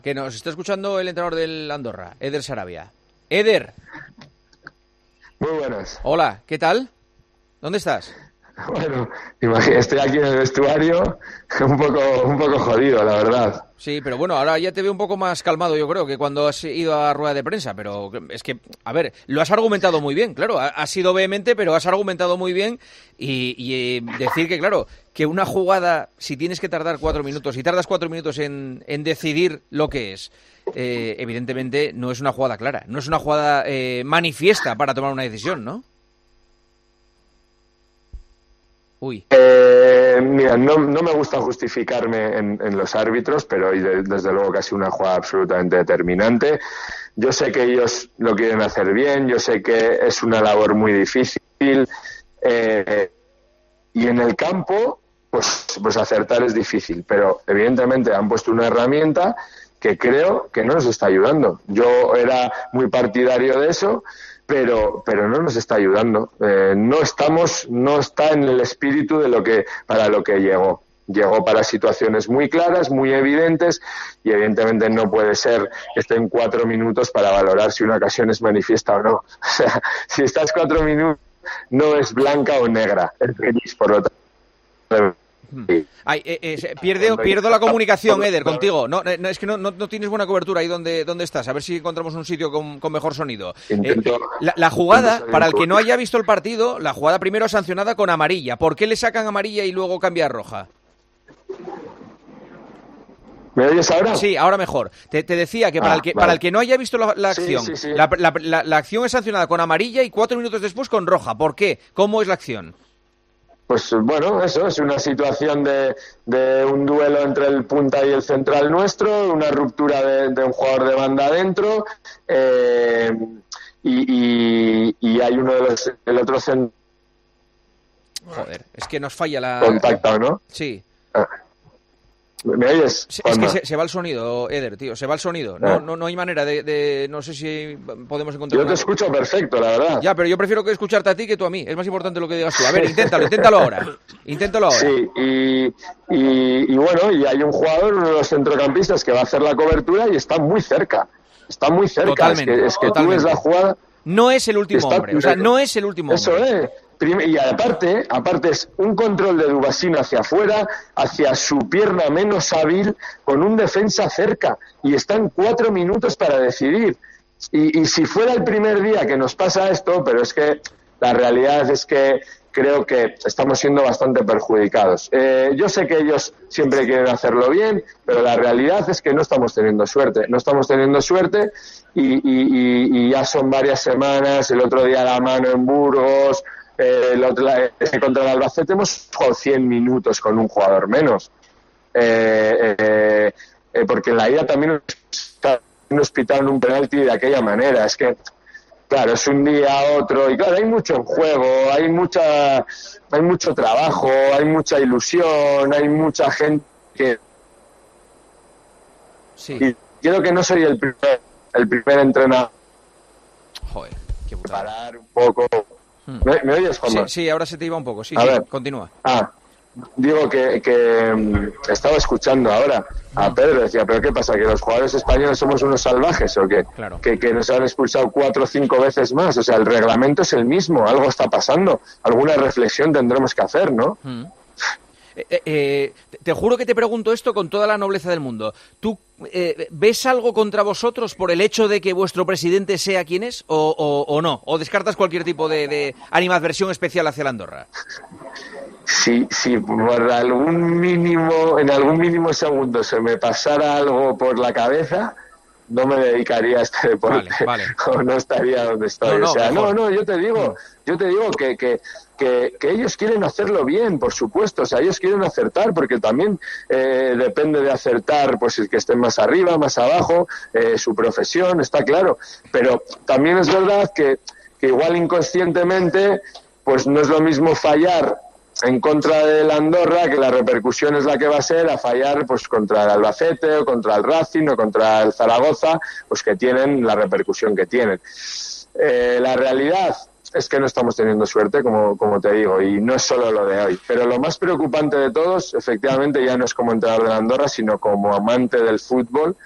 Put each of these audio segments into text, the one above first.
Que nos está escuchando el entrenador del Andorra, Eder Sarabia. Eder. Muy buenas. Hola, ¿qué tal? ¿Dónde estás? Bueno, estoy aquí en el vestuario un poco jodido, la verdad. Sí, pero bueno, ahora ya te veo un poco más calmado, yo creo, que cuando has ido a rueda de prensa, pero es que, a ver, lo has argumentado muy bien, claro, has sido vehemente, pero has argumentado muy bien y decir que, claro, que una jugada, si tienes que tardar 4 minutos, si tardas 4 minutos en decidir lo que es, evidentemente no es una jugada clara, no es una jugada manifiesta para tomar una decisión, ¿no? Uy. Mira, no me gusta justificarme en los árbitros, pero hoy desde luego que ha sido una jugada absolutamente determinante. Yo sé que ellos lo quieren hacer bien, yo sé que es una labor muy difícil y en el campo pues acertar es difícil, pero evidentemente han puesto una herramienta que creo que no nos está ayudando. Yo era muy partidario de eso, pero no nos está ayudando. No está en el espíritu de para lo que llegó. Llegó para situaciones muy claras, muy evidentes, y evidentemente no puede ser que estén 4 minutos para valorar si una ocasión es manifiesta o no. O sea, si estás 4 minutos, no es blanca o negra, es gris, por lo tanto. Ay, pierdo la comunicación, Eder, contigo. No, es que no tienes buena cobertura ahí donde estás. A ver si encontramos un sitio con mejor sonido. La jugada, para el que no haya visto el partido, la jugada primero sancionada con amarilla. ¿Por qué le sacan amarilla y luego cambia a roja? ¿Me oyes ahora? Sí, ahora mejor. Te decía que para el que no haya visto la acción, sí. La acción es sancionada con amarilla y 4 minutos después con roja. ¿Por qué? ¿Cómo es la acción? Pues bueno, eso es una situación de un duelo entre el punta y el central nuestro, una ruptura de un jugador de banda adentro, y hay uno el otro central. Joder, es que nos falla la... Contacta, ¿no? Sí. ¿Me oyes? Es que se va el sonido, Eder, tío, se va el sonido. No hay manera de... No sé si podemos encontrar... Yo te escucho perfecto, la verdad. Ya, pero yo prefiero que escucharte a ti que tú a mí. Es más importante lo que digas tú. A ver, inténtalo ahora. Sí, y bueno, y hay un jugador, uno de los centrocampistas, que va a hacer la cobertura y está muy cerca. Está muy cerca. Totalmente, es que tú ves la jugada... No es el último hombre, o sea, no es el último hombre. Eso es. Y aparte es un control de Dubasino hacia afuera, hacia su pierna menos hábil, con un defensa cerca, y están 4 minutos para decidir. Y si fuera el primer día que nos pasa esto, pero es que la realidad es que creo que estamos siendo bastante perjudicados. Yo sé que ellos siempre quieren hacerlo bien, pero la realidad es que no estamos teniendo suerte. No estamos teniendo suerte y ya son varias semanas. El otro día la mano en Burgos, contra el Albacete hemos jugado 100 minutos con un jugador menos. Porque en la ida también nos pitaron un penalti de aquella manera. Es que claro, es un día a otro, y claro, hay mucho en juego, hay mucho trabajo, hay mucha ilusión, hay mucha gente que... Sí. Y creo que no soy el primer entrenador. Joder, qué brutal. Parar un poco. ¿Me oyes, Juanma? Sí, ahora se te iba un poco, sí, continúa. Digo que estaba escuchando ahora a Pedro, decía, pero ¿qué pasa? ¿Que los jugadores españoles somos unos salvajes o qué? Claro. Que nos han expulsado 4 o 5 veces más. O sea, el reglamento es el mismo, algo está pasando. Alguna reflexión tendremos que hacer, ¿no? Te juro que te pregunto esto con toda la nobleza del mundo. ¿Tú ves algo contra vosotros por el hecho de que vuestro presidente sea quien es o no? ¿O descartas cualquier tipo de animadversión especial hacia la Andorra? Si por en algún mínimo segundo se me pasara algo por la cabeza, no me dedicaría a este deporte. Vale. O no estaría donde estoy. Yo te digo que ellos quieren hacerlo bien, por supuesto. O sea, ellos quieren acertar, porque también depende de acertar, pues el que esté más arriba, más abajo, su profesión, está claro. Pero también es verdad que igual inconscientemente, pues no es lo mismo fallar en contra del Andorra, que la repercusión es la que va a ser, a fallar pues contra el Albacete o contra el Racing o contra el Zaragoza, pues que tienen la repercusión que tienen. La realidad es que no estamos teniendo suerte, como te digo, y no es solo lo de hoy. Pero lo más preocupante de todos, efectivamente, ya no es como entrenador del Andorra, sino como amante del fútbol,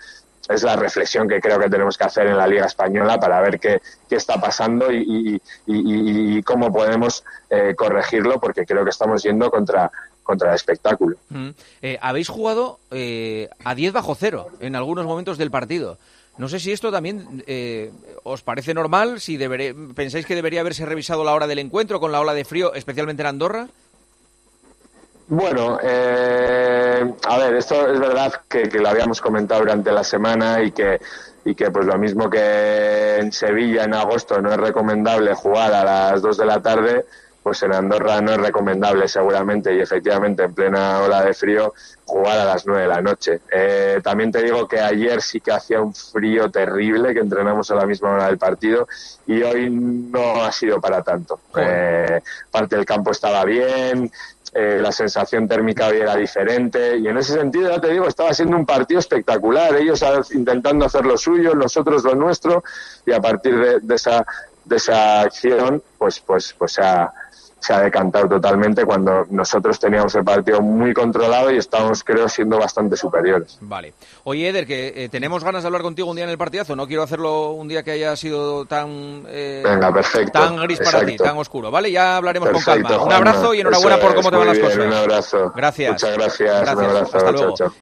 es la reflexión que creo que tenemos que hacer en la Liga Española para ver qué está pasando y cómo podemos corregirlo, porque creo que estamos yendo contra el espectáculo. Habéis jugado a 10 bajo cero en algunos momentos del partido. No sé si esto también os parece normal, si pensáis que debería haberse revisado la hora del encuentro con la ola de frío, especialmente en Andorra. Bueno, a ver, esto es verdad que lo habíamos comentado durante la semana y que pues lo mismo que en Sevilla en agosto no es recomendable jugar a las 2 de la tarde, pues en Andorra no es recomendable seguramente, y efectivamente en plena ola de frío jugar a las 9 de la noche. También te digo que ayer sí que hacía un frío terrible, que entrenamos a la misma hora del partido, y hoy no ha sido para tanto. Parte del campo estaba bien, la sensación térmica hoy era diferente, y en ese sentido, ya te digo, estaba siendo un partido espectacular, ellos intentando hacer lo suyo, nosotros lo nuestro, y a partir de esa acción pues se ha decantado totalmente, cuando nosotros teníamos el partido muy controlado y estábamos, creo, siendo bastante superiores. Vale. Oye, Eder, que tenemos ganas de hablar contigo un día en el partidazo. No quiero hacerlo un día que haya sido tan Venga, perfecto, tan gris para ti, tan oscuro. Vale, ya hablaremos perfecto, con calma. Un Juanma, abrazo y enhorabuena por cómo te van las cosas. Un abrazo. Gracias. Muchas gracias. Un abrazo. Hasta luego. Chao, chao.